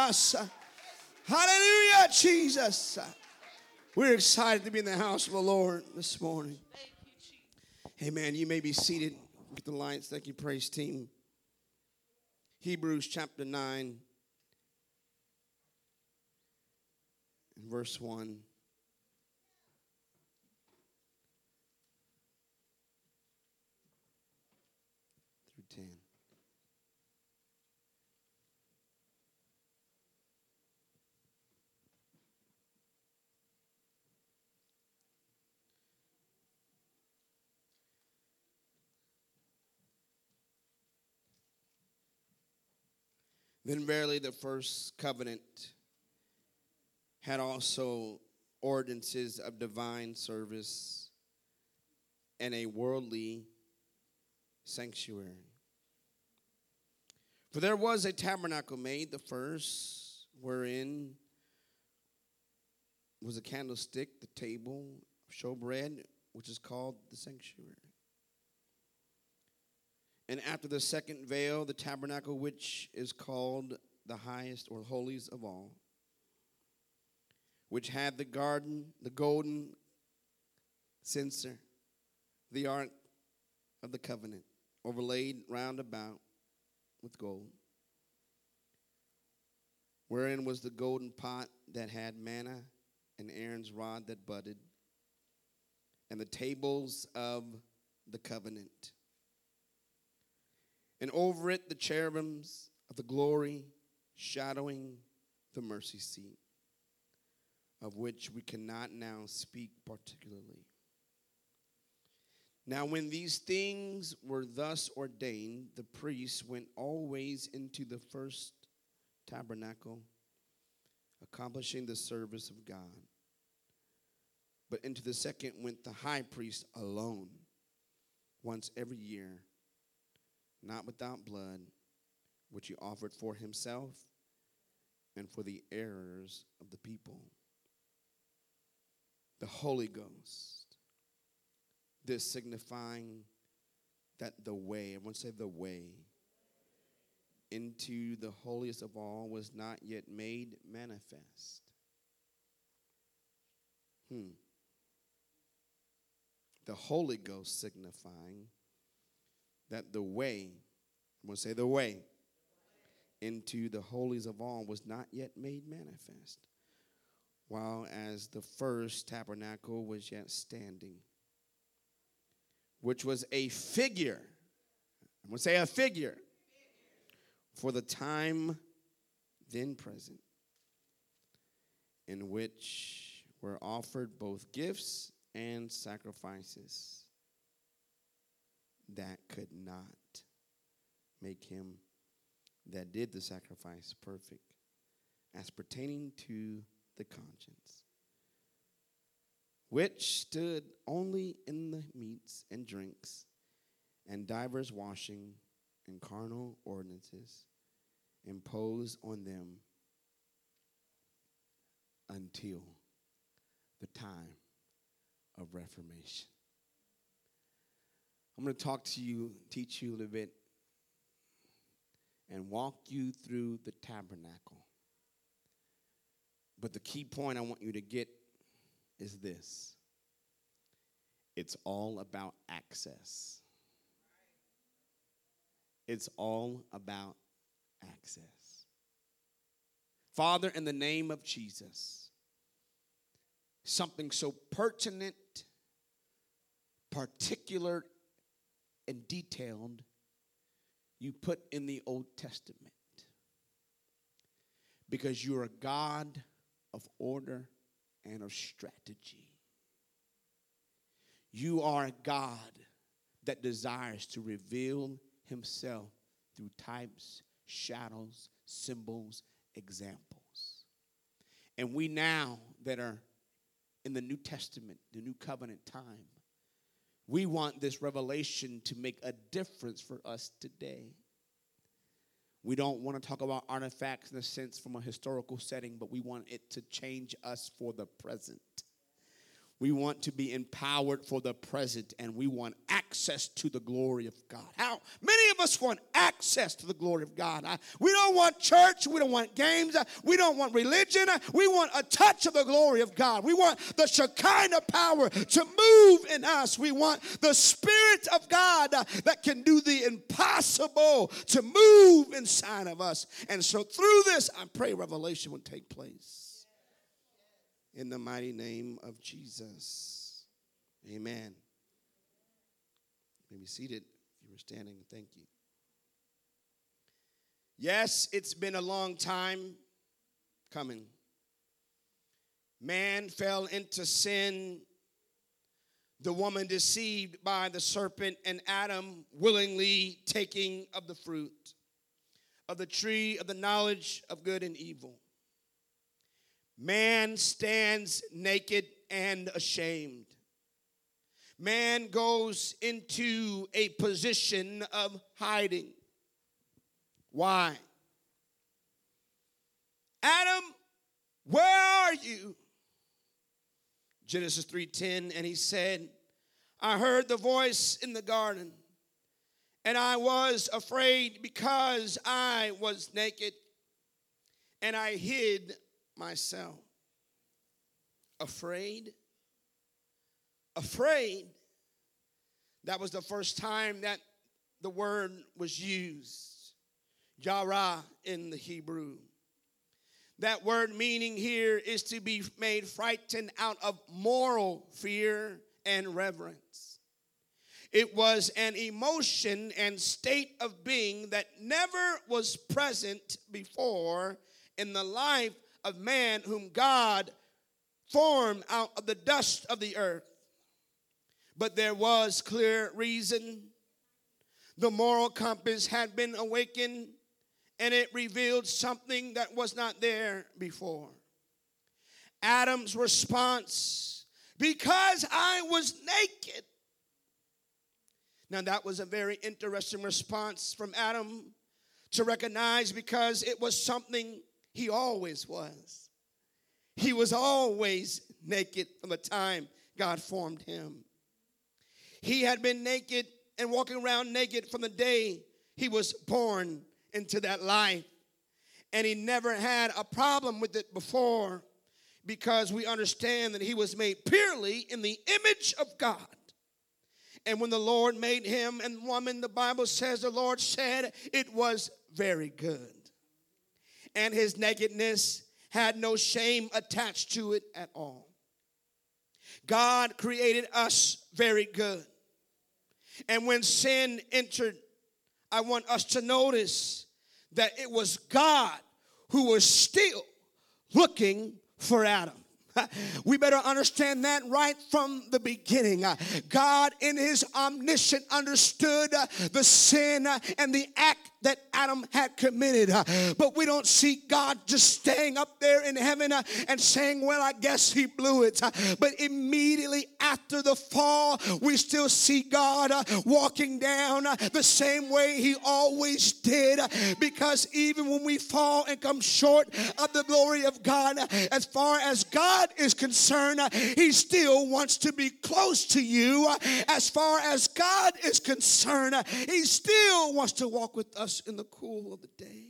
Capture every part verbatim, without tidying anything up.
us. Hallelujah, Jesus. We're excited to be in the house of the Lord this morning. Amen. You may be seated. Get the lights. Thank you, praise team. Hebrews chapter nine, and verse one. Through ten. Then verily the first covenant had also ordinances of divine service and a worldly sanctuary. For there was a tabernacle made, the first, wherein was a candlestick, the table of showbread, which is called the sanctuary. And after the second veil, the tabernacle, which is called the highest or holiest of all, which had the garden, the golden censer, the ark of the covenant, overlaid round about with gold, wherein was the golden pot that had manna, and Aaron's rod that budded, and the tables of the covenant. And over it the cherubims of the glory, shadowing the mercy seat, of which we cannot now speak particularly. Now when these things were thus ordained, the priests went always into the first tabernacle, accomplishing the service of God. But into the second went the high priest alone, once every year, not without blood, which he offered for himself and for the errors of the people. The Holy Ghost, this signifying that the way, everyone say the way, into the holiest of all was not yet made manifest. Hmm. The Holy Ghost signifying that the way, I'm going to say the way, into the holies of all was not yet made manifest, while as the first tabernacle was yet standing, which was a figure, I'm going to say a figure, for the time then present, in which were offered both gifts and sacrifices that could not make him that did the sacrifice perfect, as pertaining to the conscience, which stood only in the meats and drinks, and divers washing and carnal ordinances imposed on them until the time of Reformation. I'm going to talk to you, teach you a little bit, and walk you through the tabernacle. But the key point I want you to get is this. It's all about access. It's all about access. Father, in the name of Jesus, something so pertinent, particular, and detailed you put in the Old Testament, because you're a God of order and of strategy. You are a God that desires to reveal himself through types, shadows, symbols, examples. And we now that are in the New Testament, the New Covenant time, we want this revelation to make a difference for us today. We don't want to talk about artifacts in a sense from a historical setting, but we want it to change us for the present. We want to be empowered for the present, and we want access to the glory of God. How many of us want access to the glory of God? I, we don't want church. We don't want games. We don't want religion. We want a touch of the glory of God. We want the Shekinah power to move in us. We want the Spirit of God that can do the impossible to move inside of us. And so through this, I pray revelation will take place. In the mighty name of Jesus. Amen. You may be seated if you were standing. Thank you. Yes, it's been a long time coming. Man fell into sin. The woman deceived by the serpent, and Adam willingly taking of the fruit of the tree of the knowledge of good and evil. Man stands naked and ashamed. Man goes into a position of hiding. Why? Adam, where are you? Genesis three ten, and he said, I heard the voice in the garden, and I was afraid because I was naked, and I hid myself. Afraid? Afraid. That was the first time that the word was used. Yara in the Hebrew. That word meaning here is to be made frightened out of moral fear and reverence. It was an emotion and state of being that never was present before in the life of man whom God formed out of the dust of the earth. But there was clear reason. The moral compass had been awakened, and it revealed something that was not there before. Adam's response, because I was naked. Now that was a very interesting response from Adam to recognize, because it was something he always was. He was always naked from the time God formed him. He had been naked and walking around naked from the day he was born into that life. And he never had a problem with it before, because we understand that he was made purely in the image of God. And when the Lord made him and woman, the Bible says the Lord said it was very good. And his nakedness had no shame attached to it at all. God created us very good. And when sin entered, I want us to notice that it was God who was still looking for Adam. We better understand that right from the beginning. God in his omniscience understood the sin and the act that Adam had committed. But we don't see God just staying up there in heaven and saying, well, I guess he blew it. But immediately after the fall, we still see God walking down the same way he always did. Because even when we fall and come short of the glory of God, as far as God is concerned, he still wants to be close to you. As far as God is concerned, he still wants to walk with us in the cool of the day.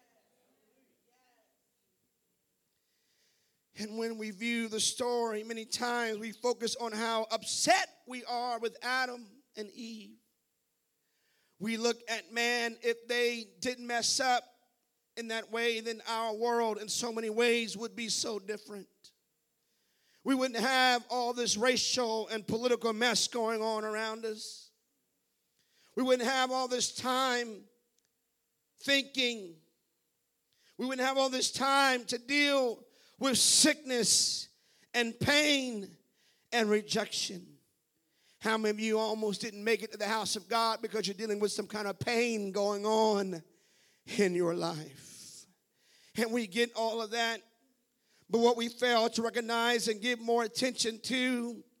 And when we view the story, many times we focus on how upset we are with Adam and Eve. We look at man, if they didn't mess up in that way, then our world in so many ways would be so different. We wouldn't have all this racial and political mess going on around us. We wouldn't have all this time thinking. We wouldn't have all this time to deal with sickness and pain and rejection. How many of you almost didn't make it to the house of God because you're dealing with some kind of pain going on in your life? And we get all of that. But what we fail to recognize and give more attention to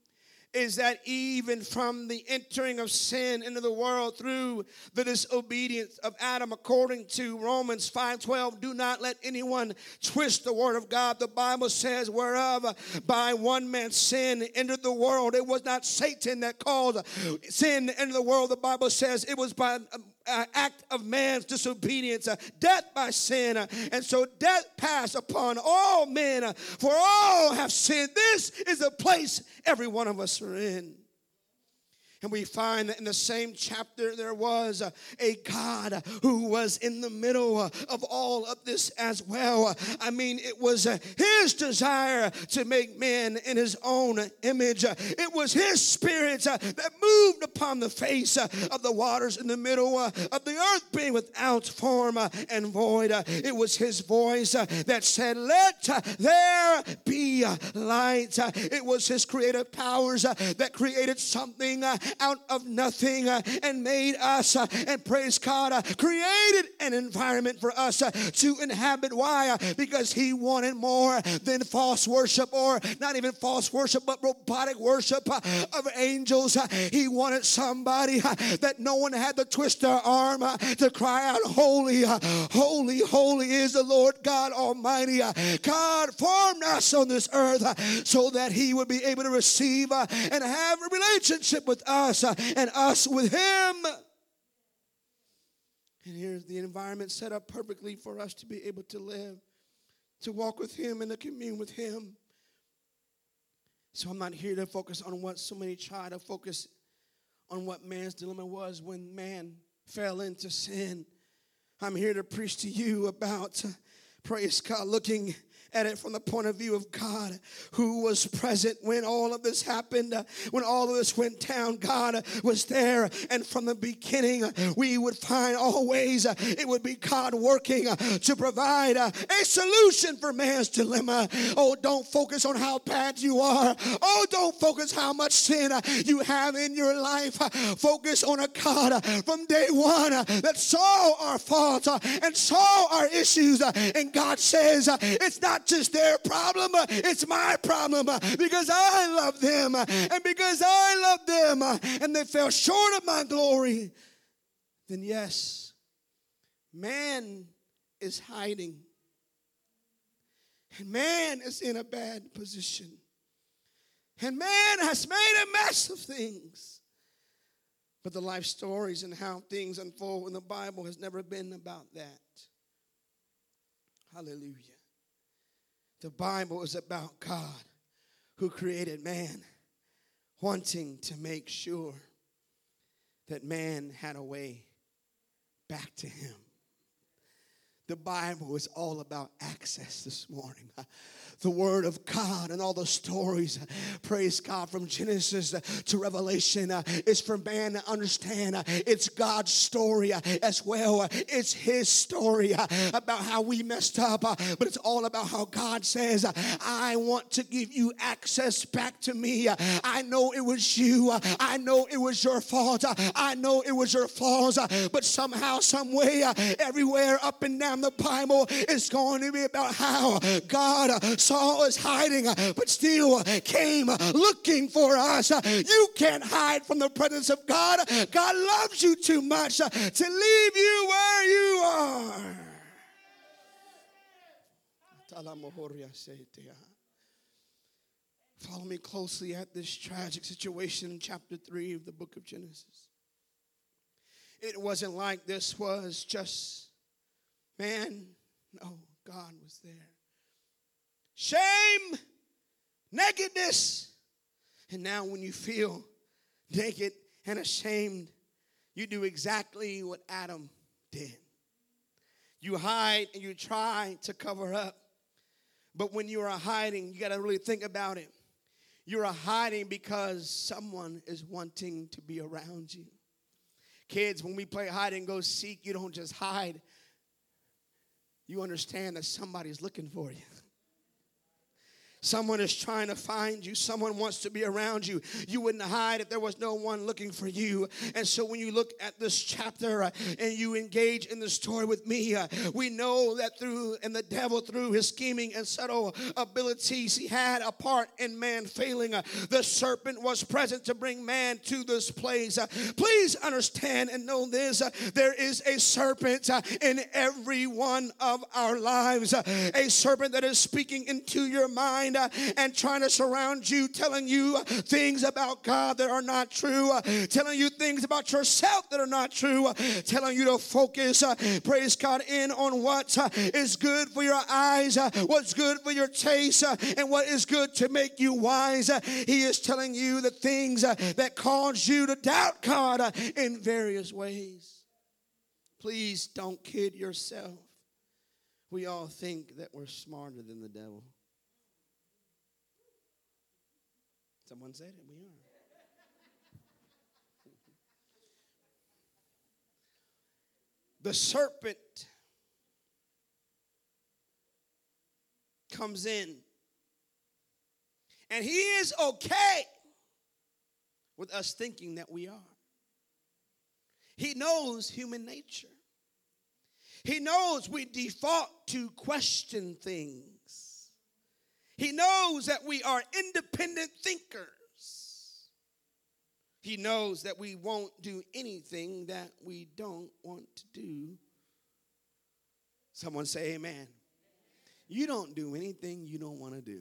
is that even from the entering of sin into the world through the disobedience of Adam, according to Romans five twelve, do not let anyone twist the word of God. The Bible says, whereof by one man's sin entered the world. It was not Satan that caused sin into the world. The Bible says it was by Uh, act of man's disobedience, uh, death by sin, uh, and so death passed upon all men, uh, for all have sinned. This is the place every one of us are in. And we find that in the same chapter there was uh, a God who was in the middle uh, of all of this as well. I mean, it was uh, his desire to make man in his own image. Uh, it was his spirit uh, that moved upon the face uh, of the waters in the middle uh, of the earth being without form uh, and void. Uh, it was his voice uh, that said, let uh, there be uh, light. Uh, it was his creative powers uh, that created something uh, out of nothing uh, and made us uh, and praise God uh, created an environment for us uh, to inhabit. Why? Uh, because he wanted more than false worship, or not even false worship but robotic worship uh, of angels. Uh, he wanted somebody uh, that no one had to twist their arm uh, to cry out, holy, uh, holy, holy is the Lord God Almighty. Uh, God formed us on this earth uh, so that he would be able to receive uh, and have a relationship with us. Us, uh, and us with him. And here's the environment set up perfectly for us to be able to live, to walk with him and to commune with him. So I'm not here to focus on what so many try to focus on what man's dilemma was when man fell into sin. I'm here to preach to you about, uh, praise God, looking at it from the point of view of God, who was present when all of this happened, uh, when all of this went down. God uh, was there, and from the beginning uh, we would find always uh, it would be God working uh, to provide uh, a solution for man's dilemma. Oh, don't focus on how bad you are. Oh, don't focus how much sin uh, you have in your life. Uh, focus on a God uh, from day one uh, that saw our faults uh, and saw our issues, uh, and God says uh, it's not just their problem, uh, it's my problem, uh, because I love them, uh, and because I love them, uh, and they fell short of my glory. Then yes, man is hiding, and man is in a bad position, and man has made a mess of things. But the life stories and how things unfold in the Bible has never been about that. Hallelujah. The Bible is about God who created man, wanting to make sure that man had a way back to him. The Bible is all about access this morning. The Word of God and all the stories, praise God, from Genesis to Revelation uh, is for man to understand. Uh, it's God's story uh, as well. Uh, it's His story uh, about how we messed up, uh, but it's all about how God says, uh, I want to give you access back to me. Uh, I know it was you. Uh, I know it was your fault. Uh, I know it was your flaws, uh, but somehow, some way, uh, everywhere up and down the Bible is going to be about how God uh, saw us hiding, uh, but still uh, came uh, looking for us. Uh, you can't hide from the presence of God. God loves you too much uh, to leave you where you are. Follow me closely at this tragic situation in chapter three of the book of Genesis. It wasn't like this was just man. No, God was there. Shame, nakedness. And now when you feel naked and ashamed, you do exactly what Adam did. You hide and you try to cover up. But when you are hiding, you got to really think about it. You're hiding because someone is wanting to be around you. Kids, when we play hide and go seek, you don't just hide. You understand that somebody's looking for you. Someone is trying to find you. Someone wants to be around you. You wouldn't hide if there was no one looking for you. And so when you look at this chapter uh, and you engage in the story with me, uh, we know that through, and the devil through his scheming and subtle abilities, he had a part in man failing. Uh, the serpent was present to bring man to this place. Uh, please understand and know this. Uh, there is a serpent uh, in every one of our lives. Uh, a serpent that is speaking into your mind. Uh, and trying to surround you, telling you uh, things about God that are not true, uh, telling you things about yourself that are not true, uh, telling you to focus, uh, praise God, in on what uh, is good for your eyes, uh, what's good for your taste, uh, and what is good to make you wise. Uh, he is telling you the things uh, that cause you to doubt God uh, in various ways. Please don't kid yourself. We all think that we're smarter than the devil. Someone said it, we are. The serpent comes in, and he is okay with us thinking that we are. He knows human nature. He knows we default to question things. He knows that we are independent thinkers. He knows that we won't do anything that we don't want to do. Someone say amen. You don't do anything you don't want to do.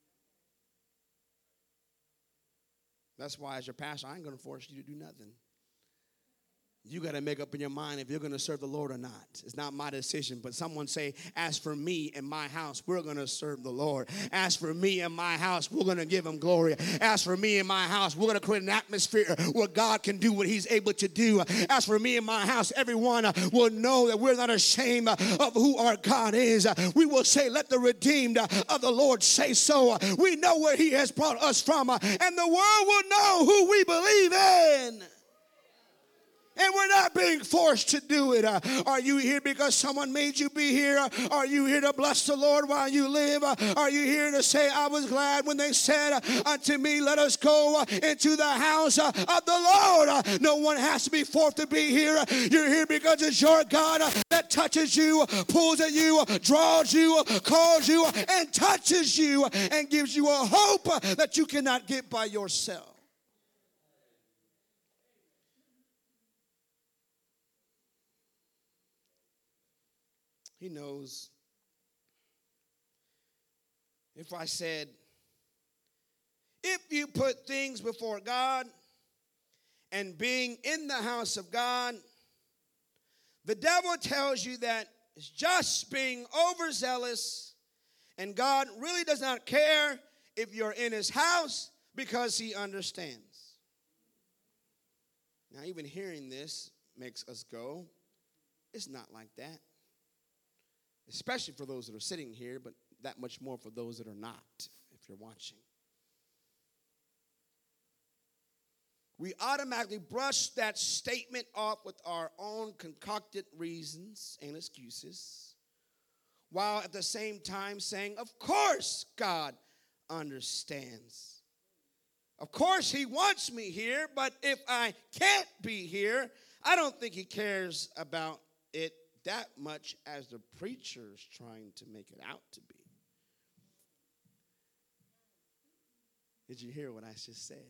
That's why as your pastor, I ain't going to force you to do nothing. You got to make up in your mind if you're going to serve the Lord or not. It's not my decision, but someone say, as for me and my house, we're going to serve the Lord. As for me and my house, we're going to give him glory. As for me and my house, we're going to create an atmosphere where God can do what he's able to do. As for me and my house, everyone will know that we're not ashamed of who our God is. We will say, let the redeemed of the Lord say so. We know where he has brought us from, and the world will know who we believe in. And we're not being forced to do it. Uh, are you here because someone made you be here? Uh, are you here to bless the Lord while you live? Uh, are you here to say, I was glad when they said uh, unto me, let us go uh, into the house uh, of the Lord. Uh, no one has to be forced to be here. Uh, you're here because it's your God uh, that touches you, uh, pulls at you, uh, draws you, uh, calls you, uh, and touches you, uh, and gives you a hope uh, that you cannot get by yourself. He knows. If I said, if you put things before God and being in the house of God, the devil tells you that it's just being overzealous, and God really does not care if you're in his house because he understands. Now, even hearing this makes us go, it's not like that. Especially for those that are sitting here, but that much more for those that are not, if you're watching. We automatically brush that statement off with our own concocted reasons and excuses, while at the same time saying, of course God understands. Of course he wants me here, but if I can't be here, I don't think he cares about it that much as the preacher's trying to make it out to be. Did you hear what I just said?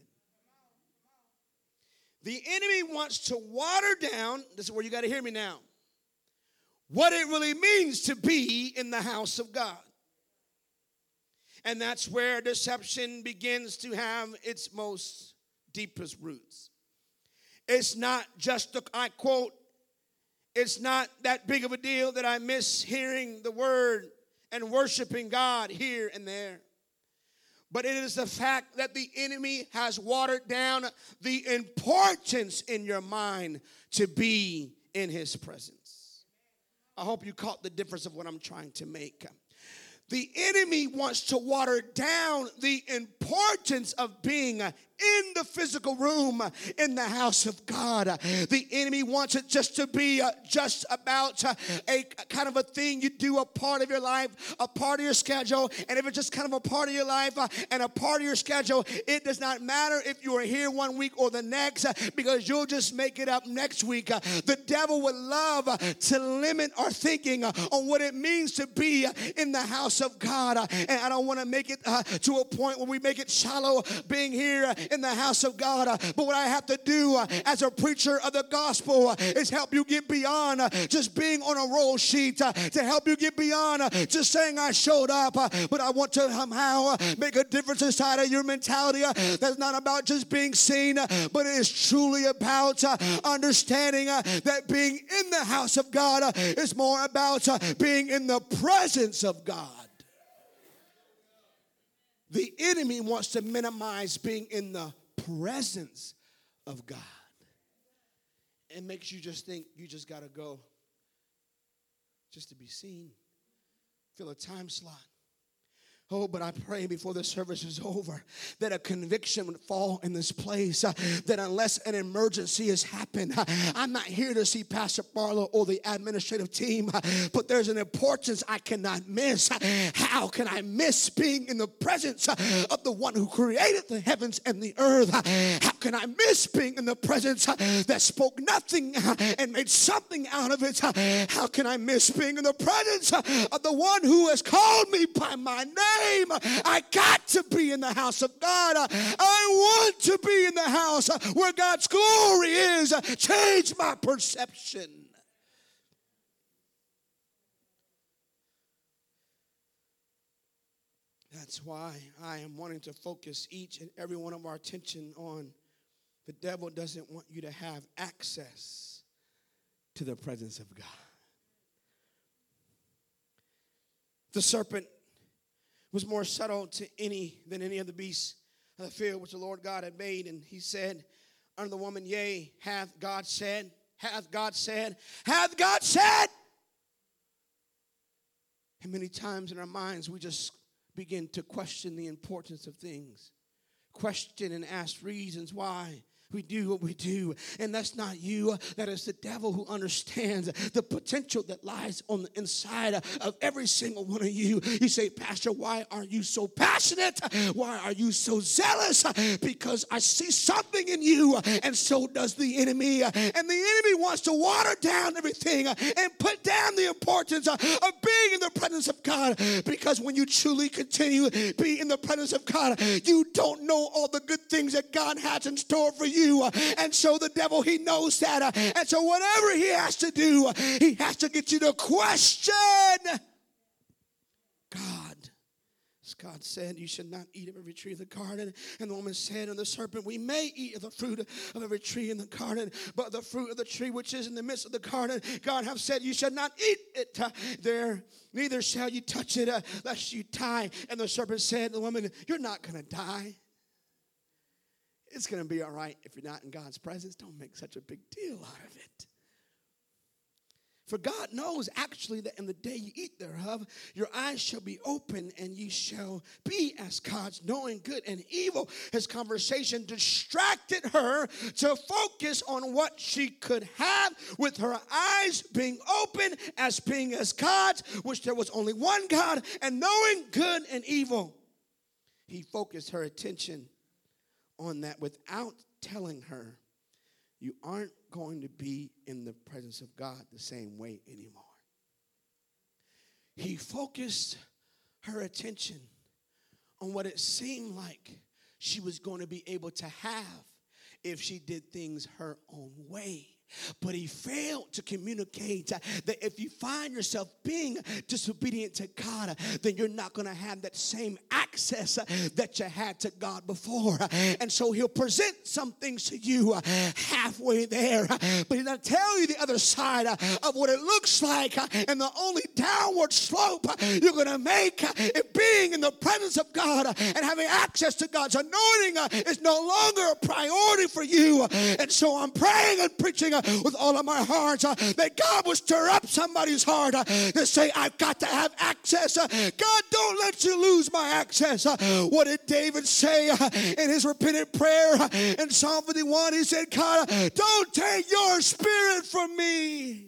The enemy wants to water down, this is where you got to hear me now, what it really means to be in the house of God. And that's where deception begins to have its most deepest roots. It's not just, the, I quote, it's not that big of a deal that I miss hearing the word and worshiping God here and there. But it is the fact that the enemy has watered down the importance in your mind to be in his presence. I hope you caught the difference of what I'm trying to make. The enemy wants to water down the importance importance of being in the physical room in the house of God. The enemy wants it just to be uh, just about uh, a kind of a thing you do, a part of your life, a part of your schedule. And if it's just kind of a part of your life uh, and a part of your schedule, it does not matter if you are here one week or the next, uh, because you'll just make it up next week. Uh, the devil would love uh, to limit our thinking uh, on what it means to be uh, in the house of God. Uh, and I don't want to make it uh, to a point where we make it shallow being here uh, in the house of God. Uh, but what I have to do uh, as a preacher of the gospel uh, is help you get beyond uh, just being on a roll sheet, uh, to help you get beyond uh, just saying I showed up. Uh, but I want to somehow uh, make a difference inside of your mentality. Uh, that's not about just being seen, uh, but it is truly about uh, understanding uh, that being in the house of God uh, is more about uh, being in the presence of God. The enemy wants to minimize being in the presence of God. It makes you just think you just got to go just to be seen. Fill a time slot. Oh, but I pray before the service is over that a conviction would fall in this place, uh, that unless an emergency has happened, uh, I'm not here to see Pastor Barlow or the administrative team, uh, but there's an importance I cannot miss. Uh, how can I miss being in the presence uh, of the one who created the heavens and the earth? Uh, how can I miss being in the presence uh, that spoke nothing uh, and made something out of it? Uh, how can I miss being in the presence uh, of the one who has called me by my name? I got to be in the house of God. I want to be in the house where God's glory is. Change my perception. That's why I am wanting to focus each and every one of our attention on the devil doesn't want you to have access to the presence of God. The serpent was more subtle to any than any of the beasts of the field which the Lord God had made. And he said unto the woman, yea, hath God said, hath God said, hath God said. And many times in our minds we just begin to question the importance of things. Question and ask reasons why we do what we do. And that's not you. That is the devil who understands the potential that lies on the inside of every single one of you. You say, Pastor, why are you so passionate? Why are you so zealous? Because I see something in you, and so does the enemy. And the enemy wants to water down everything and put down the importance of being in the presence of God. Because when you truly continue to be in the presence of God, you don't know all the good things that God has in store for you. And so the devil, he knows that. And so whatever he has to do, he has to get you to question God. As God said, you should not eat of every tree of the garden. And the woman said unto the serpent, we may eat of the fruit of every tree in the garden, but the fruit of the tree which is in the midst of the garden, God hath said, you shall not eat it uh, there, neither shall you touch it, uh, lest you die. And the serpent said to the woman, you're not going to die. It's going to be all right if you're not in God's presence. Don't make such a big deal out of it. For God knows actually that in the day you eat thereof, your eyes shall be open and ye shall be as gods, knowing good and evil. His conversation distracted her to focus on what she could have with her eyes being open as being as gods, which there was only one God, and knowing good and evil. He focused her attention on that without telling her, you aren't going to be in the presence of God the same way anymore. He focused her attention on what it seemed like she was going to be able to have if she did things her own way. But he failed to communicate that if you find yourself being disobedient to God, then you're not going to have that same access that you had to God before. And so he'll present some things to you halfway there, but he'll not tell you the other side of what it looks like. And the only downward slope you're going to make, it being in the presence of God and having access to God's anointing is no longer a priority for you. And so I'm praying and preaching with all of my heart that God will stir up somebody's heart to say, I've got to have access. God, don't let you lose my access. What did David say in his repentant prayer in Psalm fifty-one? He said, God, don't take your spirit from me.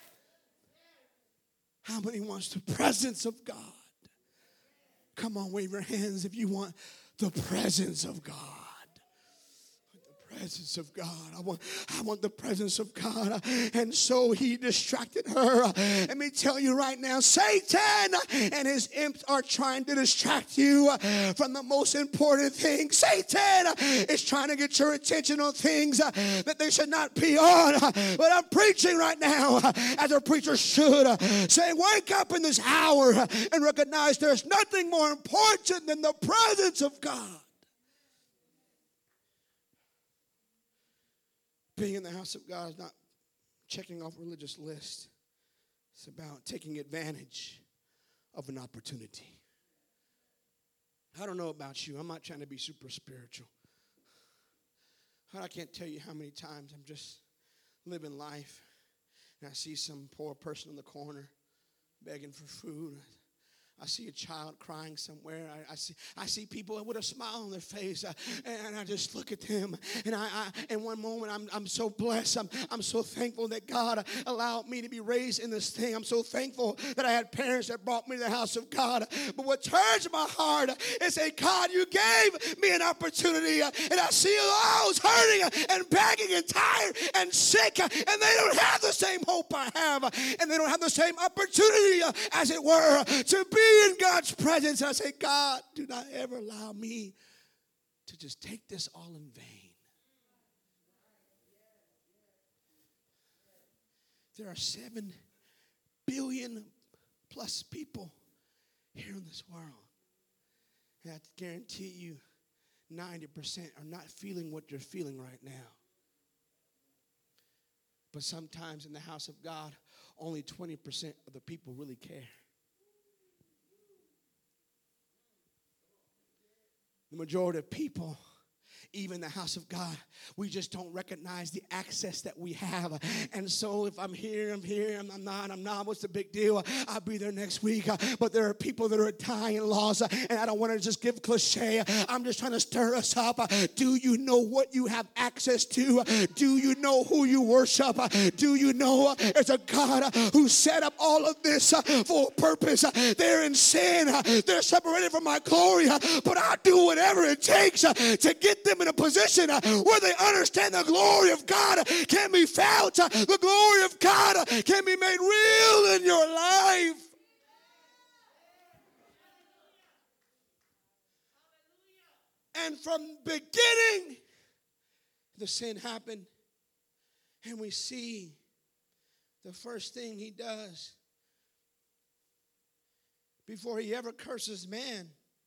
How many wants the presence of God? Come on, wave your hands if you want the presence of God. Presence of God. I want, I want the presence of God. And so he distracted her. Let me tell you right now, Satan and his imps are trying to distract you from the most important thing. Satan is trying to get your attention on things that they should not be on. But I'm preaching right now, as a preacher should, saying, wake up in this hour and recognize there's nothing more important than the presence of God. Being in the house of God is not checking off religious lists. It's about taking advantage of an opportunity. I don't know about you. I'm not trying to be super spiritual. I can't tell you how many times I'm just living life and I see some poor person in the corner begging for food. I see a child crying somewhere. I, I see I see people with a smile on their face, uh, and I just look at them. And I, I in one moment, I'm I'm so blessed. I'm I'm so thankful that God allowed me to be raised in this thing. I'm so thankful that I had parents that brought me to the house of God. But what turns my heart is say, God, you gave me an opportunity, uh, and I see those hurting and begging and tired and sick, uh, and they don't have the same hope I have, uh, and they don't have the same opportunity, uh, as it were, uh, to be in God's presence. I say, God, do not ever allow me to just take this all in vain. There are seven billion plus people here in this world. And I guarantee you ninety percent are not feeling what you're feeling right now. But sometimes in the house of God, only twenty percent of the people really care. The majority of people, even the house of God, we just don't recognize the access that we have. And so if I'm here, I'm here, I'm, I'm not, I'm not, what's the big deal? I'll be there next week. But there are people that are dying and lost, and I don't want to just give cliche. I'm just trying to stir us up. Do you know what you have access to? Do you know who you worship? Do you know there's a God who set up all of this for a purpose? They're in sin. They're separated from my glory. But I'll do whatever it takes to get them in a position where they understand the glory of God can be felt. The glory of God can be made real in your life. And from the beginning, the sin happened. And we see the first thing he does before he ever curses man,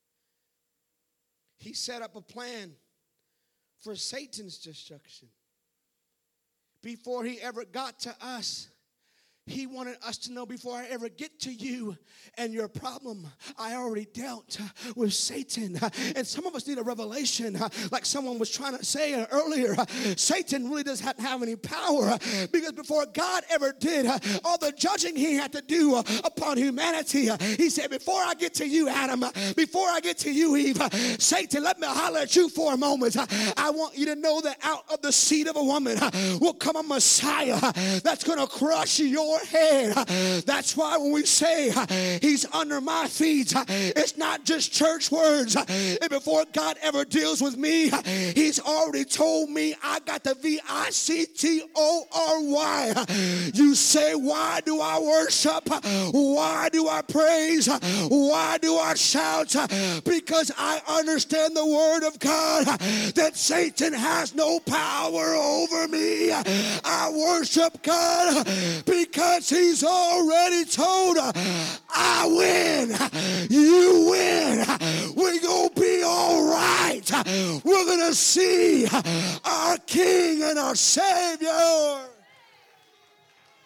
he set up a plan for Satan's destruction. Before he ever got to us, he wanted us to know, before I ever get to you and your problem, I already dealt with Satan. And some of us need a revelation, like someone was trying to say earlier. Satan really doesn't have any power, because before God ever did all the judging he had to do upon humanity, he said, before I get to you, Adam, before I get to you, Eve, Satan, let me holler at you for a moment. I want you to know that out of the seed of a woman will come a Messiah that's going to crush your head. That's why when we say he's under my feet, it's not just church words. And before God ever deals with me, he's already told me I got the V I C T O R Y. You say, why do I worship? Why do I praise? Why do I shout? Because I understand the word of God that Satan has no power over me. I worship God because he's already told I win, you win, we're going to be all right. We're going to see our King and our Savior.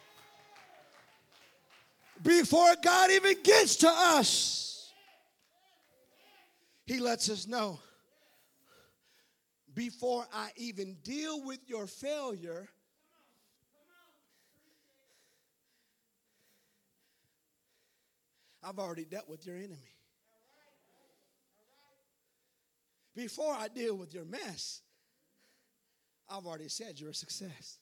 Before God even gets to us, He lets us know, before I even deal with your failure, I've already dealt with your enemy. Before I deal with your mess, I've already said you're a success.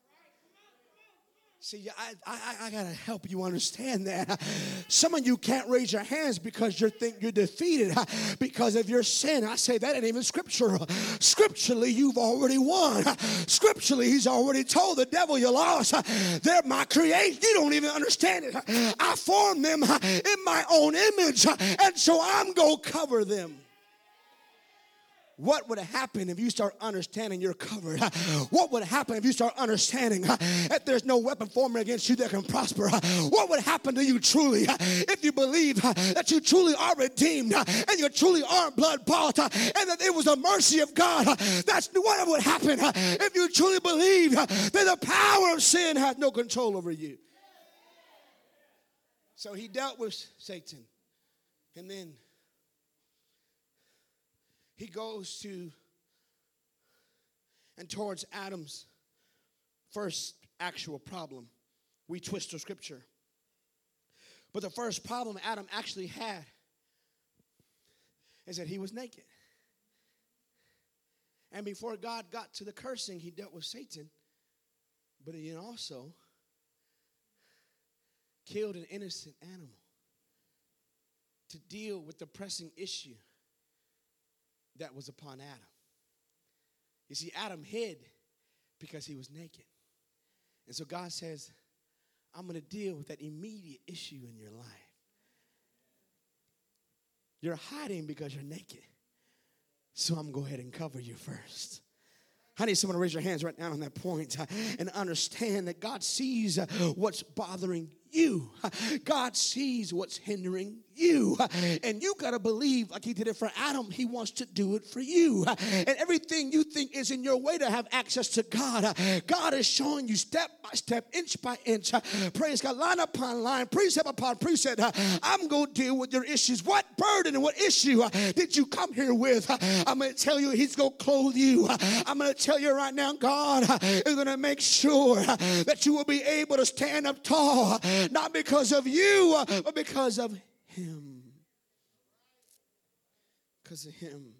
See, I, I, I got to help you understand that. Some of you can't raise your hands because you think you're defeated because of your sin. I say that ain't even scriptural. Scripturally, you've already won. Scripturally, he's already told the devil you lost. They're my creation. You don't even understand it. I formed them in my own image, and so I'm going to cover them. What would happen if you start understanding you're covered? What would happen if you start understanding that there's no weapon formed against you that can prosper? What would happen to you truly if you believe that you truly are redeemed and you truly are blood bought and that it was the mercy of God? That's what would happen if you truly believe that the power of sin has no control over you. So he dealt with Satan, and then he goes to and towards Adam's first actual problem. We twist the scripture. But the first problem Adam actually had is that he was naked. And before God got to the cursing, he dealt with Satan. But he also killed an innocent animal to deal with the pressing issue that was upon Adam. You see, Adam hid because he was naked. And so God says, I'm going to deal with that immediate issue in your life. You're hiding because you're naked. So I'm going to go ahead and cover you first. I need someone to raise your hands right now on that point uh, and understand that God sees uh, what's bothering you. God sees what's hindering you. And you got to believe, like he did it for Adam, he wants to do it for you. And everything you think is in your way to have access to God, God is showing you step by step, inch by inch, praise God, line upon line, precept upon precept. I'm going to deal with your issues. What burden and what issue did you come here with? I'm going to tell you he's going to clothe you. I'm going to tell you right now, God is going to make sure that you will be able to stand up tall. Not because of you, but because of him. Because of him.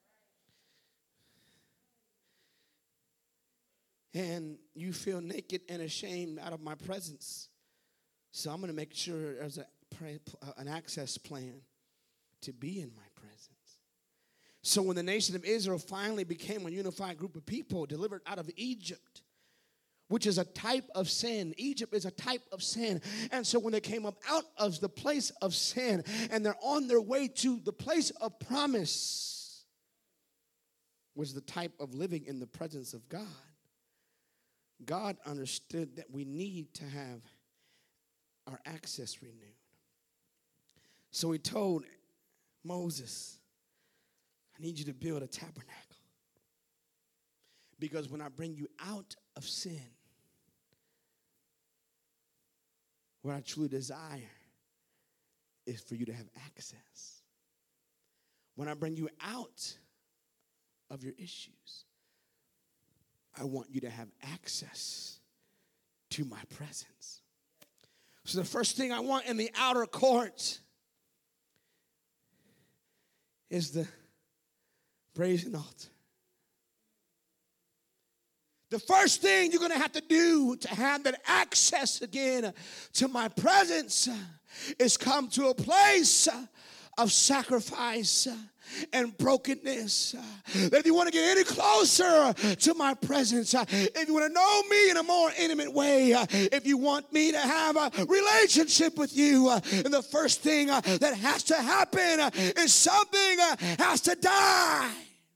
And you feel naked and ashamed out of my presence. So I'm going to make sure there's a, an access plan to be in my presence. So when the nation of Israel finally became a unified group of people delivered out of Egypt, which is a type of sin. Egypt is a type of sin. And so when they came up out of the place of sin and they're on their way to the place of promise, was the type of living in the presence of God. God understood that we need to have our access renewed. So he told Moses, I need you to build a tabernacle. Because when I bring you out of sin, what I truly desire is for you to have access. When I bring you out of your issues, I want you to have access to my presence. So the first thing I want in the outer court is the brazen altar. The first thing you're going to have to do to have that access again to my presence is come to a place of sacrifice and brokenness. That if you want to get any closer to my presence, if you want to know me in a more intimate way, if you want me to have a relationship with you, and the first thing that has to happen is something has to die.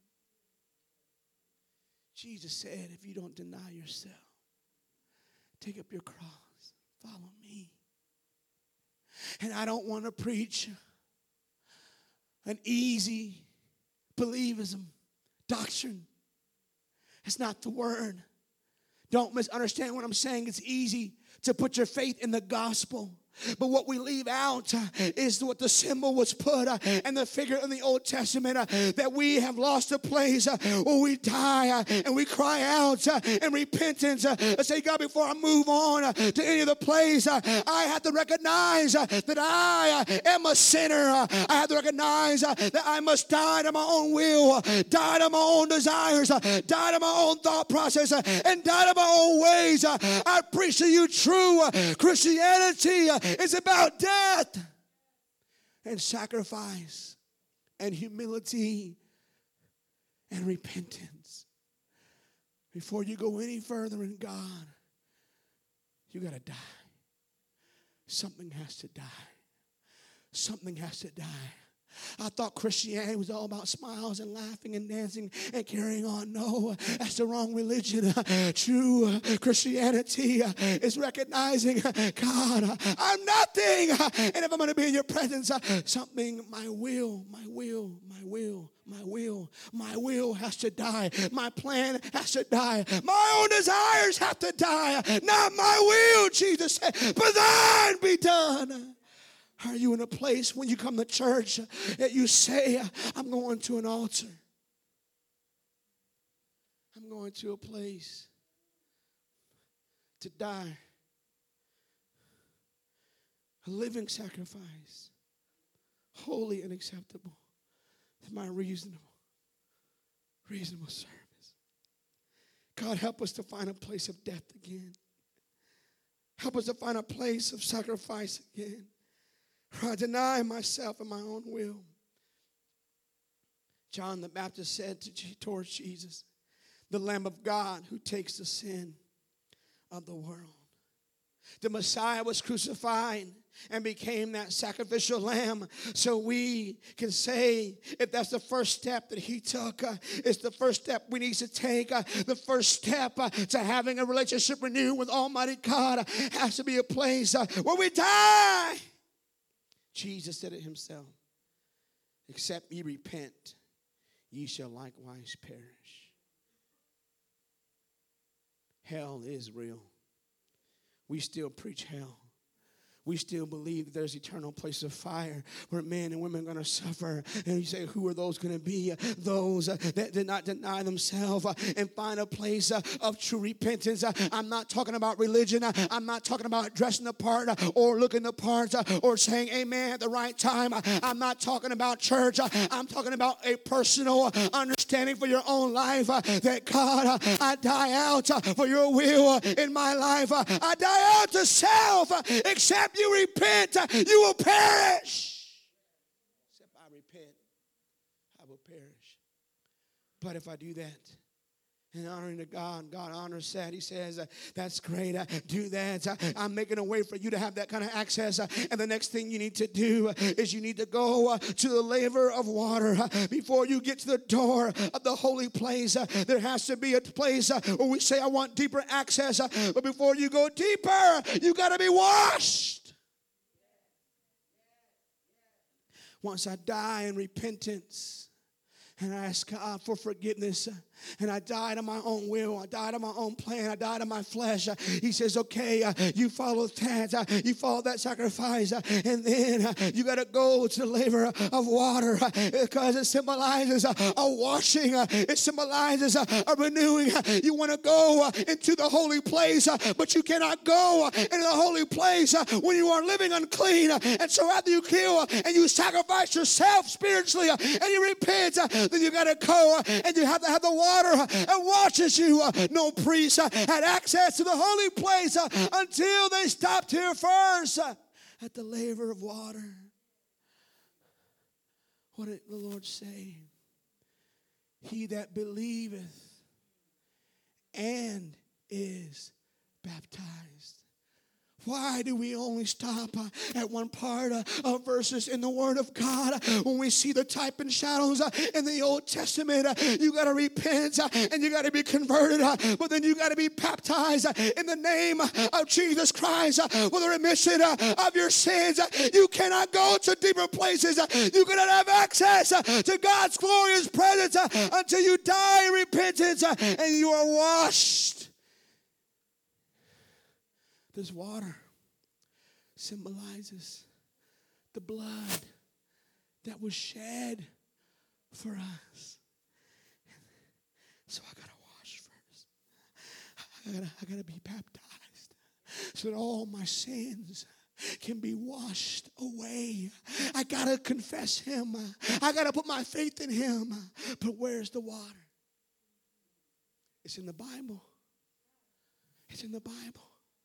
Jesus said, if you don't deny yourself, take up your cross, follow me. And I don't want to preach an easy believism doctrine. That's not the word. Don't misunderstand what I'm saying. It's easy to put your faith in the gospel. But what we leave out uh, is what the symbol was put uh, and the figure in the Old Testament uh, that we have lost a place uh, where we die uh, and we cry out uh, in repentance uh, and say, God, before I move on uh, to any other place, uh, I have to recognize uh, that I uh, am a sinner. Uh, I have to recognize uh, that I must die to my own will, uh, die to my own desires, uh, die to my own thought process, uh, and die to my own ways. Uh, I preach to you true uh, Christianity. Uh, It's about death and sacrifice and humility and repentance. Before you go any further in God, you got to die. Something has to die. Something has to die. I thought Christianity was all about smiles and laughing and dancing and carrying on. No, that's the wrong religion. True Christianity is recognizing, God, I'm nothing. And if I'm going to be in your presence, something, my will, my will, my will, my will, my will has to die. My plan has to die. My own desires have to die. Not my will, Jesus said, but thine be done. Are you in a place when you come to church that you say, I'm going to an altar? I'm going to a place to die. A living sacrifice, holy and acceptable. It's my reasonable, reasonable service. God, help us to find a place of death again. Help us to find a place of sacrifice again. I deny myself and my own will. John the Baptist said to, towards Jesus, the Lamb of God who takes the sin of the world. The Messiah was crucified and became that sacrificial lamb. So we can say, if that's the first step that he took, uh, it's the first step we need to take. Uh, the first step uh, to having a relationship renewed with Almighty God uh, has to be a place uh, where we die. Jesus said it himself. Except ye repent, ye shall likewise perish. Hell is real. We still preach hell. We still believe that there's eternal place of fire where men and women are going to suffer. And you say, who are those going to be? Those that did not deny themselves and find a place of true repentance. I'm not talking about religion. I'm not talking about dressing the part or looking the part or saying amen at the right time. I'm not talking about church. I'm talking about a personal understanding for your own life that God, I die out for your will in my life. I die out to self, except you repent, you will perish. Except I repent, I will perish. But if I do that, and honoring to God, God honors that. He says, uh, that's great. Uh, do that. Uh, I'm making a way for you to have that kind of access. Uh, and the next thing you need to do uh, is you need to go uh, to the laver of water. Uh, before you get to the door of the holy place, uh, there has to be a place uh, where we say, I want deeper access. Uh, but before you go deeper, you got to be washed. Once I die in repentance, and I ask God for forgiveness. And I died of my own will. I died of my own plan. I died of my flesh. He says, okay, uh, you follow that. Uh, you follow that sacrifice. Uh, and then uh, you got to go to the laver of water uh, because it symbolizes uh, a washing. Uh, it symbolizes uh, a renewing. Uh, you want to go uh, into the holy place, uh, but you cannot go uh, into the holy place uh, when you are living unclean. Uh, and so after you kill uh, and you sacrifice yourself spiritually uh, and you repent, uh, then you got to go uh, and you have to have the water and watches you. No priest had access to the holy place until they stopped here first at the laver of water. What did the Lord say? He that believeth and is baptized. Why do we only stop uh, at one part uh, of verses in the Word of God? Uh, when we see the type and shadows uh, in the Old Testament, uh, you got to repent uh, and you got to be converted, uh, but then you got to be baptized uh, in the name of Jesus Christ uh, for the remission uh, of your sins. Uh, you cannot go to deeper places. Uh, you cannot have access uh, to God's glorious presence uh, until you die in repentance uh, and you are washed. This water symbolizes the blood that was shed for us. So I got to wash first. I got to I gotta be baptized so that all my sins can be washed away. I got to confess him. I got to put my faith in him. But where's the water? It's in the Bible. It's in the Bible.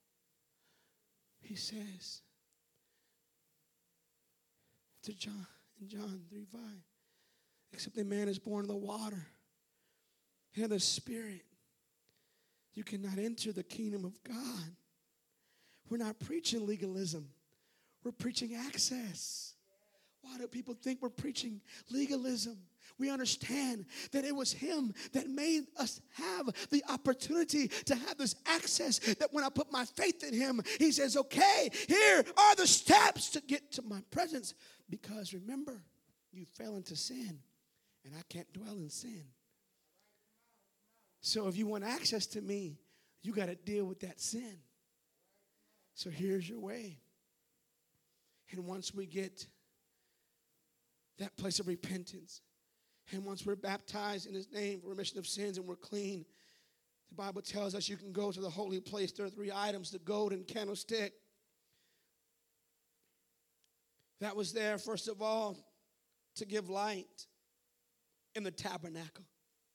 He says to John, in John three five, except a man is born of the water and of the Spirit, you cannot enter the kingdom of God. We're not preaching legalism. We're preaching access. Why do people think we're preaching legalism? We understand that it was him that made us have the opportunity to have this access, that when I put my faith in him, he says, okay, here are the steps to get to my presence. Because remember, you fell into sin, and I can't dwell in sin. So if you want access to me, you got to deal with that sin. So here's your way. And once we get that place of repentance, and once we're baptized in his name for remission of sins and we're clean, the Bible tells us you can go to the holy place. There are three items: the golden candlestick. That was there, first of all, to give light in the tabernacle.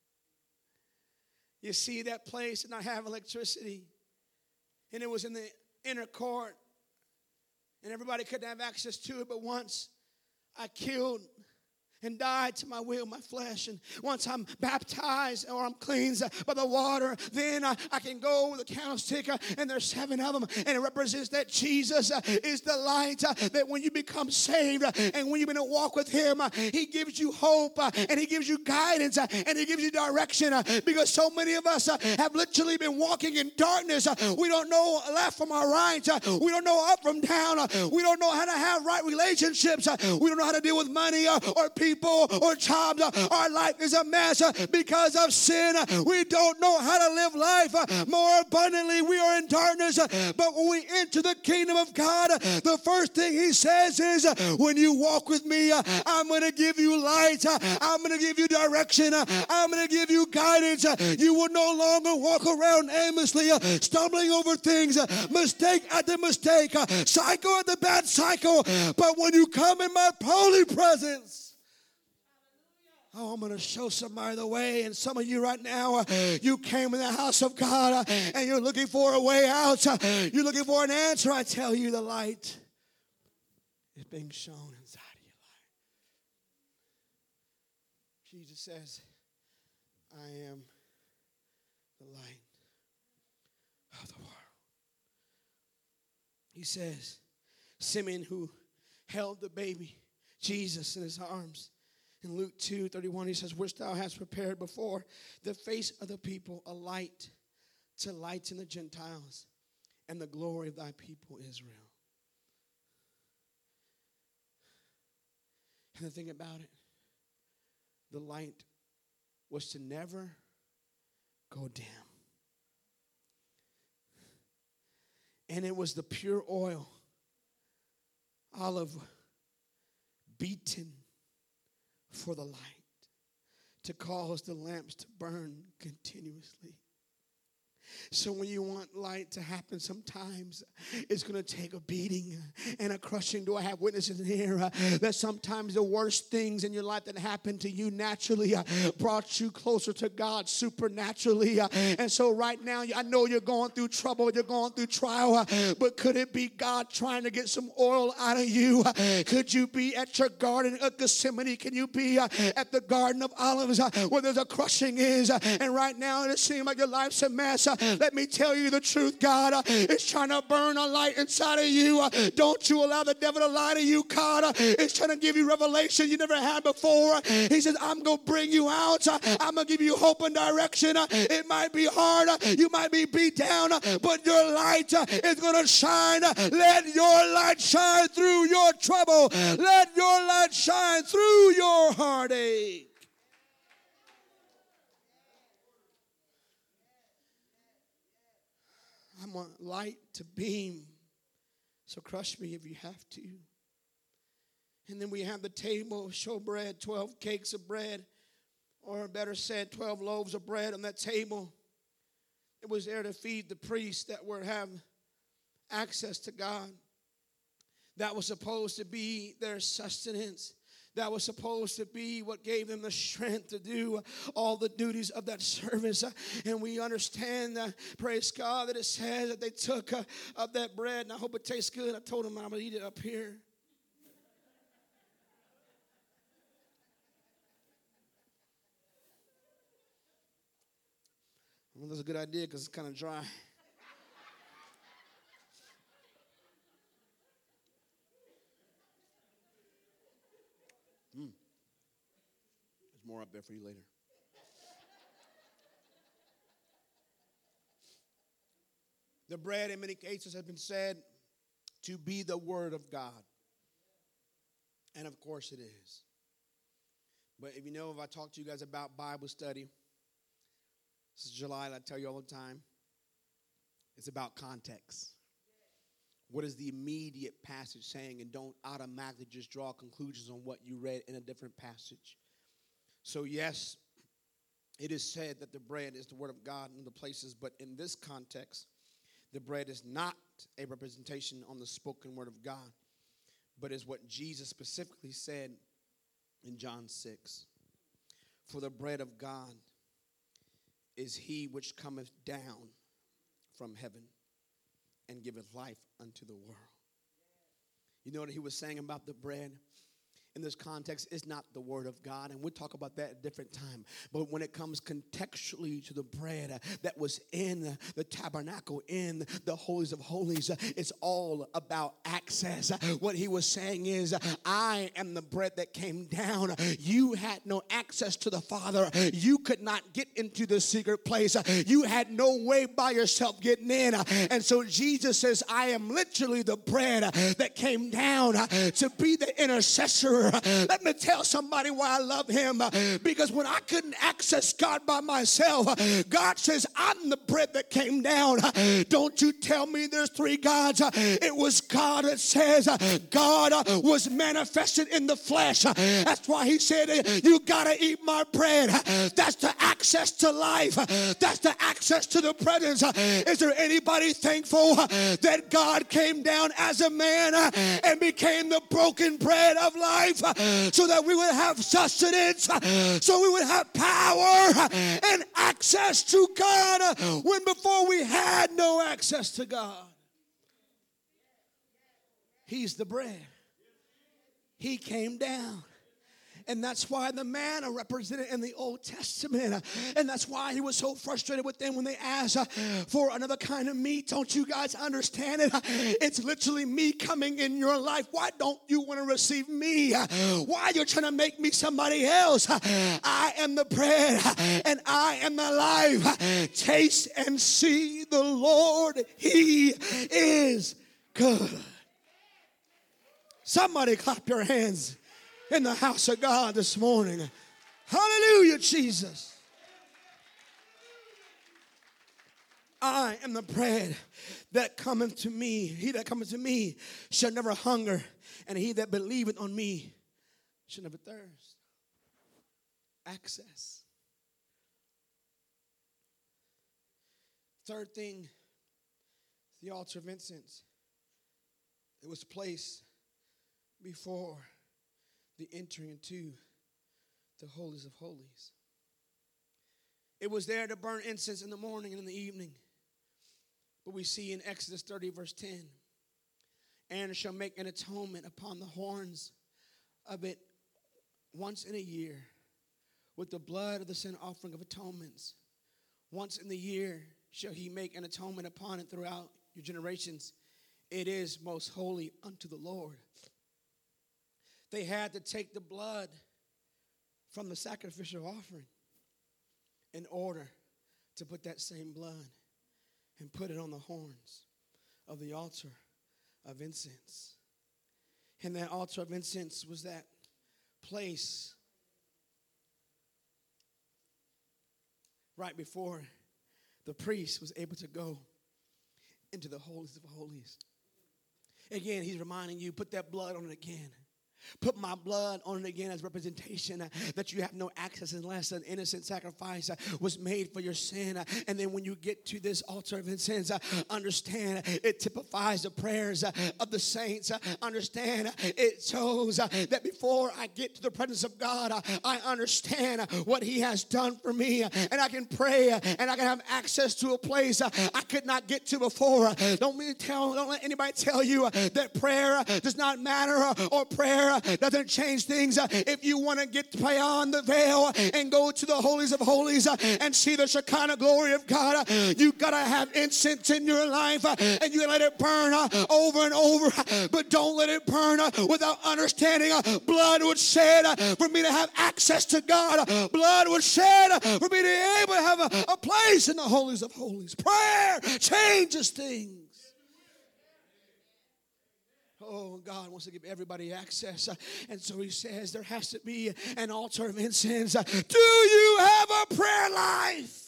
You see, that place did not have electricity, and it was in the inner court, and everybody couldn't have access to it. But once I killed and died to my will, my flesh, and once I'm baptized or I'm cleansed by the water, then I, I can go with a candlestick, uh, and there's seven of them, and it represents that Jesus uh, is the light, uh, that when you become saved uh, and when you're going to walk with him, uh, he gives you hope, uh, and he gives you guidance, uh, and he gives you direction, uh, because so many of us uh, have literally been walking in darkness. Uh, we don't know left from our right. Uh, we don't know up from down. Uh, we don't know how to have right relationships. Uh, we don't know how to deal with money uh, or people. People or jobs. Our life is a mess because of sin. We don't know how to live life more abundantly. We are in darkness. But when we enter the kingdom of God, the first thing he says is, when you walk with me, I'm going to give you light. I'm going to give you direction. I'm going to give you guidance. You will no longer walk around aimlessly, stumbling over things, mistake after mistake, cycle after bad cycle. But when you come in my holy presence, oh, I'm going to show somebody the way. And some of you right now, uh, you came in the house of God uh, and you're looking for a way out. Uh, you're looking for an answer. I tell you, the light is being shown inside of your life. Jesus says, I am the light of the world. He says, Simeon, who held the baby Jesus in his arms, in Luke two thirty-one, he says, which thou hast prepared before the face of the people, a light to lighten the Gentiles and the glory of thy people Israel. And the thing about it, the light was to never go dim. And it was the pure oil, olive beaten for the light, to cause the lamps to burn continuously. So when you want light to happen, sometimes it's going to take a beating and a crushing. Do I have witnesses in here uh, that sometimes the worst things in your life that happened to you naturally uh, brought you closer to God supernaturally? Uh, and so right now, I know you're going through trouble, you're going through trial, uh, but could it be God trying to get some oil out of you? Uh, could you be at your garden of Gethsemane? Can you be uh, at the Garden of Olives uh, where there's a crushing is? Uh, and right now, it seems like your life's a mess. Uh, Let me tell you the truth. God uh, is trying to burn a light inside of you. Uh, don't you allow the devil to lie to you. God uh, is trying to give you revelation you never had before. Uh, he says, I'm going to bring you out. Uh, I'm going to give you hope and direction. Uh, it might be hard. Uh, you might be beat down, uh, but your light uh, is going to shine. Uh, let your light shine through your trouble. Let your light shine through your heartache. I want light to beam So crush me if you have to. And then we have the table of showbread, twelve cakes of bread, or better said, twelve loaves of bread on that table. It was there to feed the priests that were have access to God. That was supposed to be their sustenance. That was supposed to be what gave them the strength to do all the duties of that service. And we understand, uh, praise God, that it says that they took uh, of that bread. And I hope it tastes good. I told them I'm going to eat it up here. Well, that's a good idea because it's kind of dry. Mm. There's more up there for you later. The bread in many cases has been said to be the word of God. And of course it is. But if you know, if I talk to you guys about Bible study, this is July, and I tell you all the time, it's about context. What is the immediate passage saying? And don't automatically just draw conclusions on what you read in a different passage. So yes, it is said that the bread is the word of God in the places, but in this context, the bread is not a representation on the spoken word of God, but is what Jesus specifically said in John six. For the bread of God is he which cometh down from heaven and giveth life unto the world. You know what he was saying about the bread? In this context, is not the word of God, and we'll talk about that at a different time. But when it comes contextually to the bread uh, that was in uh, the tabernacle, in the holies of holies, uh, it's all about access. Uh, what he was saying is, uh, I am the bread that came down. You had no access to the Father. You could not get into the secret place. Uh, you had no way by yourself getting in. Uh, and so Jesus says, I am literally the bread uh, that came down uh, to be the intercessor. Let me tell somebody why I love him. Because when I couldn't access God by myself, God says, I'm the bread that came down. Don't you tell me there's three gods. It was God that says God was manifested in the flesh. That's why he said, you got to eat my bread. That's the access to life. That's the access to the presence. Is there anybody thankful that God came down as a man and became the broken bread of life? So that we would have sustenance, so we would have power and access to God when before we had no access to God. He's the bread. He came down. And that's why the manna represented in the Old Testament. And that's why he was so frustrated with them when they asked for another kind of meat. Don't you guys understand it? It's literally me coming in your life. Why don't you want to receive me? Why are you trying to make me somebody else? I am the bread and I am the life. Taste and see the Lord. He is good. Somebody clap your hands in the house of God this morning. Hallelujah, Jesus. I am the bread that cometh to me. He that cometh to me shall never hunger, and he that believeth on me shall never thirst. Access. Third thing, the altar of incense. It was placed before the entering into the holies of holies. It was there to burn incense in the morning and in the evening. But we see in Exodus thirty, verse ten, Aaron shall make an atonement upon the horns of it once in a year with the blood of the sin offering of atonements. Once in the year shall he make an atonement upon it throughout your generations. It is most holy unto the Lord. They had to take the blood from the sacrificial offering in order to put that same blood and put it on the horns of the altar of incense. And that altar of incense was that place right before the priest was able to go into the holies of holies. Again, he's reminding you, put that blood on it again. Put my blood on it again as representation uh, that you have no access unless an innocent sacrifice uh, was made for your sin. Uh, and then when you get to this altar of incense, uh, understand it typifies the prayers uh, of the saints. Uh, understand uh, it shows uh, that before I get to the presence of God, uh, I understand uh, what he has done for me. Uh, and I can pray uh, and I can have access to a place uh, I could not get to before. Uh, don't, me tell, don't let anybody tell you uh, that prayer uh, does not matter uh, or prayer doesn't change things. If you want to get beyond the veil and go to the holies of holies and see the Shekinah glory of God, you got to have incense in your life and you let it burn over and over, but don't let it burn without understanding. Blood was shed for me to have access to God. Blood was shed for me to be able to have a, a place in the holies of holies. Prayer changes things. Oh, God wants to give everybody access. Uh, and so he says there has to be an altar of incense. Uh, do you have a prayer life?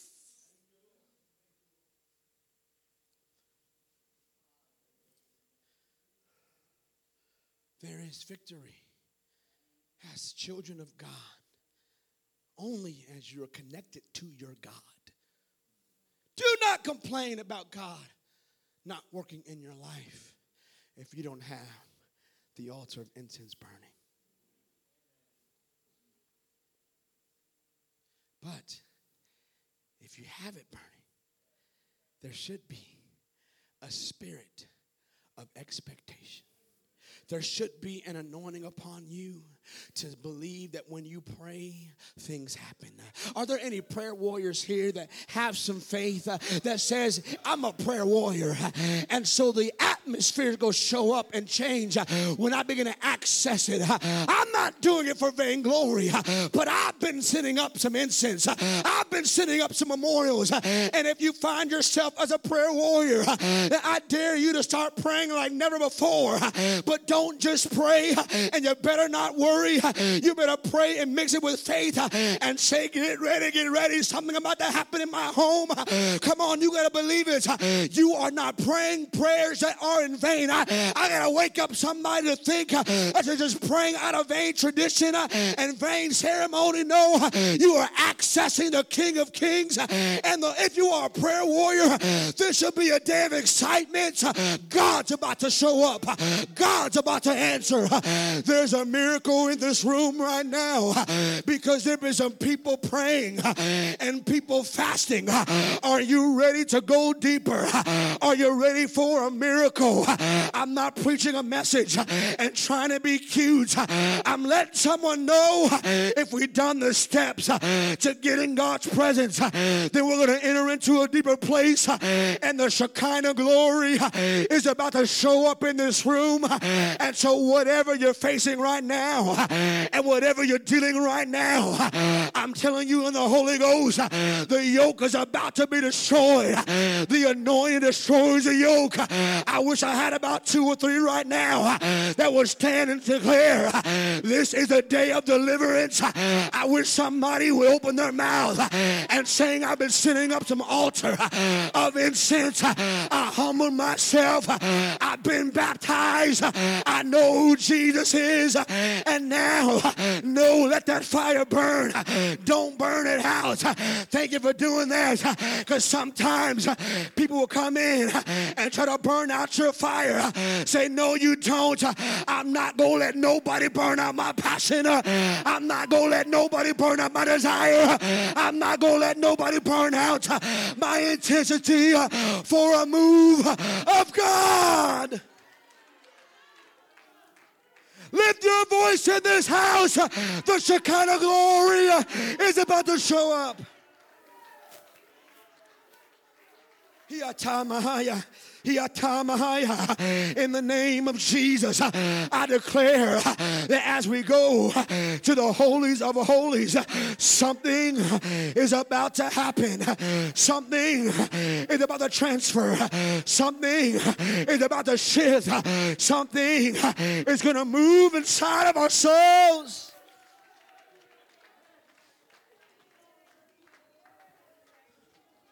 There is victory as children of God only as you're connected to your God. Do not complain about God not working in your life if you don't have the altar of incense burning. But if you have it burning, there should be a spirit of expectation. There should be an anointing upon you to believe that when you pray, things happen. Are there any prayer warriors here that have some faith uh, that says, I'm a prayer warrior, and so the atmosphere is going to show up and change uh, when I begin to access it? Uh, I'm not doing it for vainglory, uh, but I've been setting up some incense. Uh, I've been setting up some memorials. Uh, and if you find yourself as a prayer warrior, uh, I dare you to start praying like never before. Uh, but don't just pray, uh, and you better not worry. You better pray and mix it with faith and say, get ready, get ready. Something about to happen in my home. Come on, you got to believe it. You are not praying prayers that are in vain. I, I got to wake up somebody to think that you're just praying out of vain tradition and vain ceremony. No, you are accessing the King of Kings. And the, if you are a prayer warrior, this should be a day of excitement. God's about to show up. God's about to answer. There's a miracle in this room right now because there been some people praying and people fasting. Are you ready to go deeper? Are you ready for a miracle? I'm not preaching a message and trying to be cute. I'm letting someone know if we've done the steps to get in God's presence, then we're going to enter into a deeper place, and the Shekinah glory is about to show up in this room. And so whatever you're facing right now, and whatever you're dealing right now, I'm telling you in the Holy Ghost, the yoke is about to be destroyed. The anointing destroys the yoke. I wish I had about two or three right now that would stand and declare, this is a day of deliverance. I wish somebody would open their mouth and saying, I've been setting up some altar of incense. I humbled myself. I've been baptized. I know who Jesus is. And now, no, let that fire burn. Don't burn it out. Thank you for doing that, because sometimes people will come in and try to burn out your fire. Say, no, you don't. I'm not going to let nobody burn out my passion. I'm not going to let nobody burn out my desire. I'm not going to let nobody burn out my intensity for a move of God. Lift your voice in this house. The Shekinah glory is about to show up. In the name of Jesus, I declare that as we go to the holies of holies, something is about to happen. Something is about to transfer. Something is about to shift. Something is going to move inside of our souls.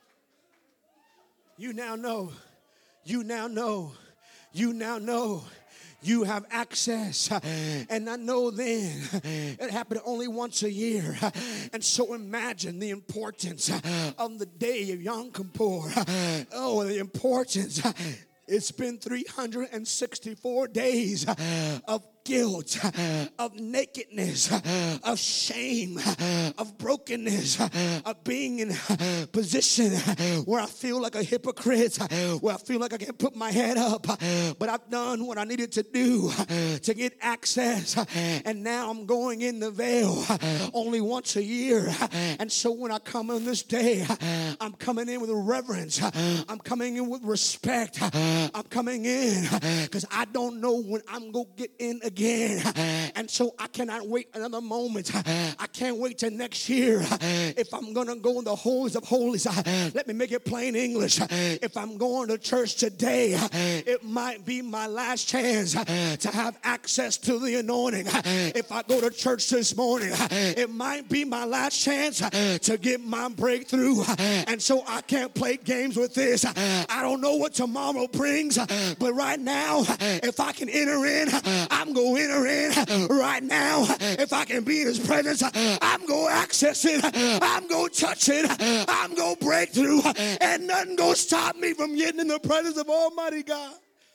You now know, you now know, you now know You have access. And I know then it happened only once a year. And so imagine the importance of the day of Yom Kippur. Oh, the importance. It's been three hundred sixty-four days of guilt, of nakedness, of shame, of brokenness, of being in a position where I feel like a hypocrite, where I feel like I can't put my head up, but I've done what I needed to do to get access, and now I'm going in the veil only once a year. And so when I come on this day, I'm coming in with reverence, I'm coming in with respect, I'm coming in because I don't know when I'm going to get in again. Again. And so I cannot wait another moment. I can't wait till next year. If I'm going to go in the holies of holies, let me make it plain English. If I'm going to church today, it might be my last chance to have access to the anointing. If I go to church this morning, it might be my last chance to get my breakthrough. And so I can't play games with this. I don't know what tomorrow brings, but right now, if I can enter in, I'm going to enter in right now. If I can be in his presence, I'm going to access it. I'm going to touch it. I'm going to break through, and nothing going to stop me from getting in the presence of Almighty God.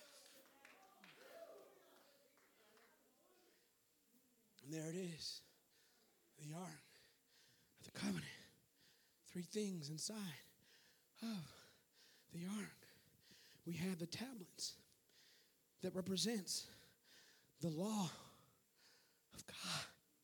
And there it is, the ark of the covenant. Three things inside of the ark. We have the tablets that represents the law of God.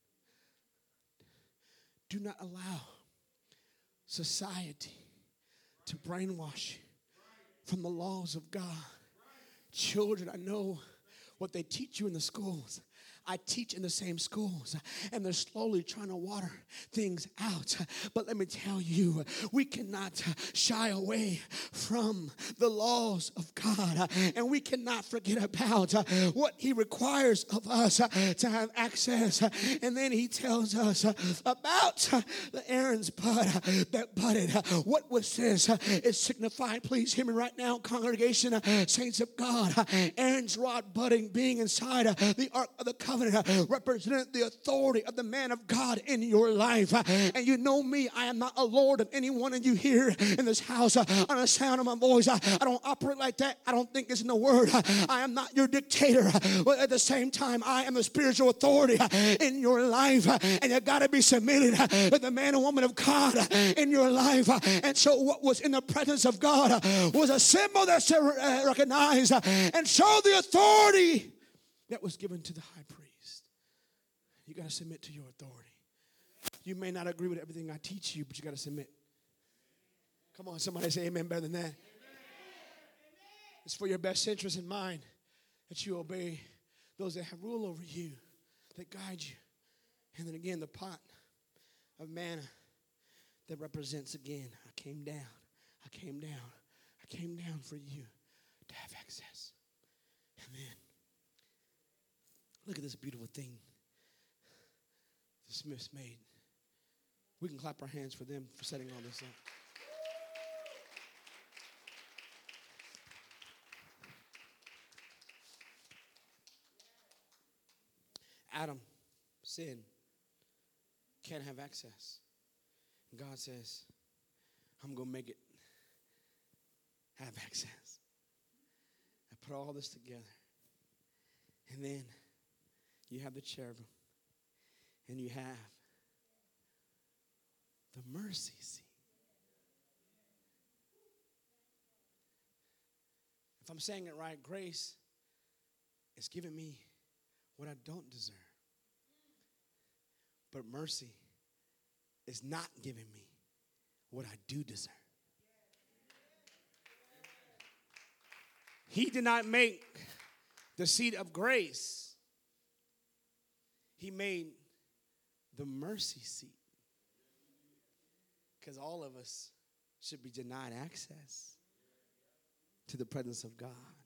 Do not allow society to brainwash you from the laws of God. Children, I know what they teach you in the schools. I teach in the same schools, and they're slowly trying to water things out. But let me tell you, we cannot shy away from the laws of God, and we cannot forget about what he requires of us to have access. And then he tells us about the Aaron's bud that budded. What was this? It signified, please hear me right now, congregation, saints of God, Aaron's rod budding, being inside the ark of the covenant, represented the authority of the man of God in your life. And you know me, I am not a lord of any one of you here in this house. On the sound of my voice, I, I don't operate like that. I don't think it's in the word. I am not your dictator, but at the same time, I am the spiritual authority in your life, and you got to be submitted to the man and woman of God in your life. And so what was in the presence of God was a symbol that recognized and showed the authority that was given to the high priest. You got to submit to your authority. You may not agree with everything I teach you, but you got to submit. Come on, somebody say amen better than that. Amen. It's for your best interest in mind that you obey those that have rule over you, that guide you. And then again, the pot of manna that represents again, I came down, I came down, I came down for you to have access. And then, look at this beautiful thing the Smiths made. We can clap our hands for them for setting all this up. Adam sinned, can't have access. And God says, I'm going to make it have access. I put all this together. And then you have the cherubim. And you have the mercy seat. If I'm saying it right, grace is giving me what I don't deserve. But mercy is not giving me what I do deserve. He did not make the seat of grace. He made the mercy seat. Because all of us should be denied access to the presence of God.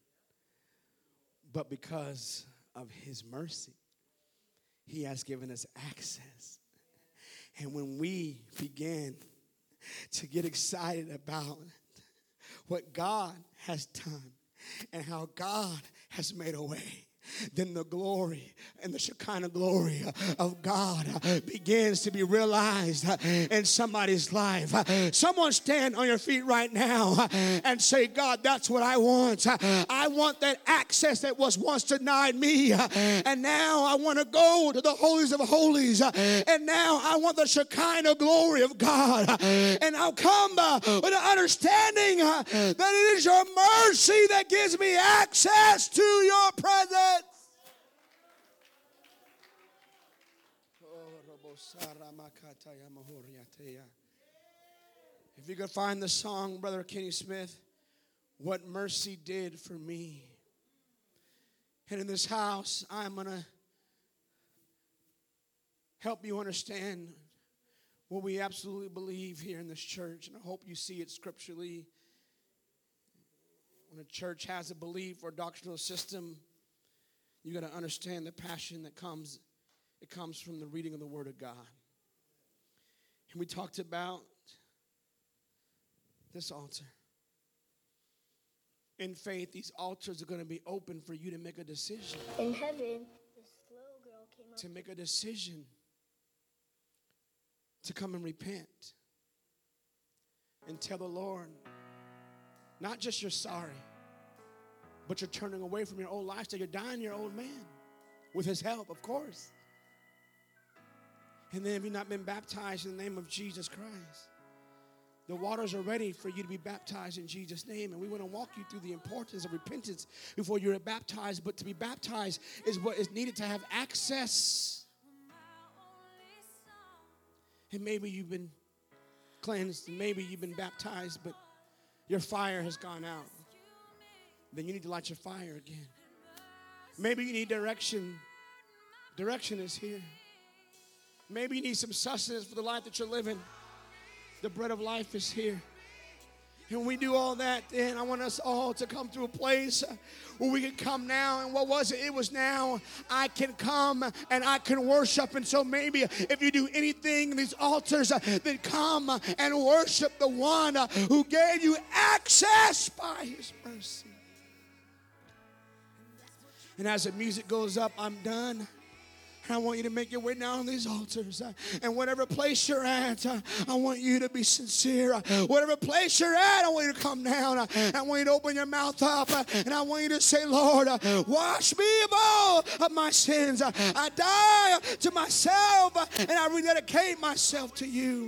But because of his mercy, he has given us access. And when we begin to get excited about what God has done and how God has made a way, then the glory and the Shekinah glory of God begins to be realized in somebody's life. Someone stand on your feet right now and say, God, that's what I want. I want that access that was once denied me, and now I want to go to the holies of holies, and now I want the Shekinah glory of God, and I'll come with an understanding that it is your mercy that gives me access to your presence. If you could find the song, Brother Kenny Smith, What Mercy Did for Me. And in this house, I'm going to help you understand what we absolutely believe here in this church. And I hope you see it scripturally. When a church has a belief or doctrinal system, you got to understand the passion that comes. It comes from the reading of the Word of God. And we talked about this altar. In faith, these altars are going to be open for you to make a decision. In heaven, this little girl came up to make a decision to come and repent and tell the Lord, not just you're sorry, but you're turning away from your old lifestyle. You're dying your old man with his help, of course. And then if you've not been baptized in the name of Jesus Christ, the waters are ready for you to be baptized in Jesus' name. And we want to walk you through the importance of repentance before you're baptized. But to be baptized is what is needed to have access. And maybe you've been cleansed, and maybe you've been baptized, but your fire has gone out. Then you need to light your fire again. Maybe you need direction. Direction is here. Maybe you need some sustenance for the life that you're living. The bread of life is here. And when we do all that, then I want us all to come to a place where we can come now. And what was it? It was now I can come and I can worship. And so maybe if you do anything in these altars, then come and worship the one who gave you access by his mercy. And as the music goes up, I'm done. I want you to make your way down these altars. And whatever place you're at, I want you to be sincere. Whatever place you're at, I want you to come down. I want you to open your mouth up. And I want you to say, Lord, wash me of all of my sins. I die to myself and I rededicate myself to you.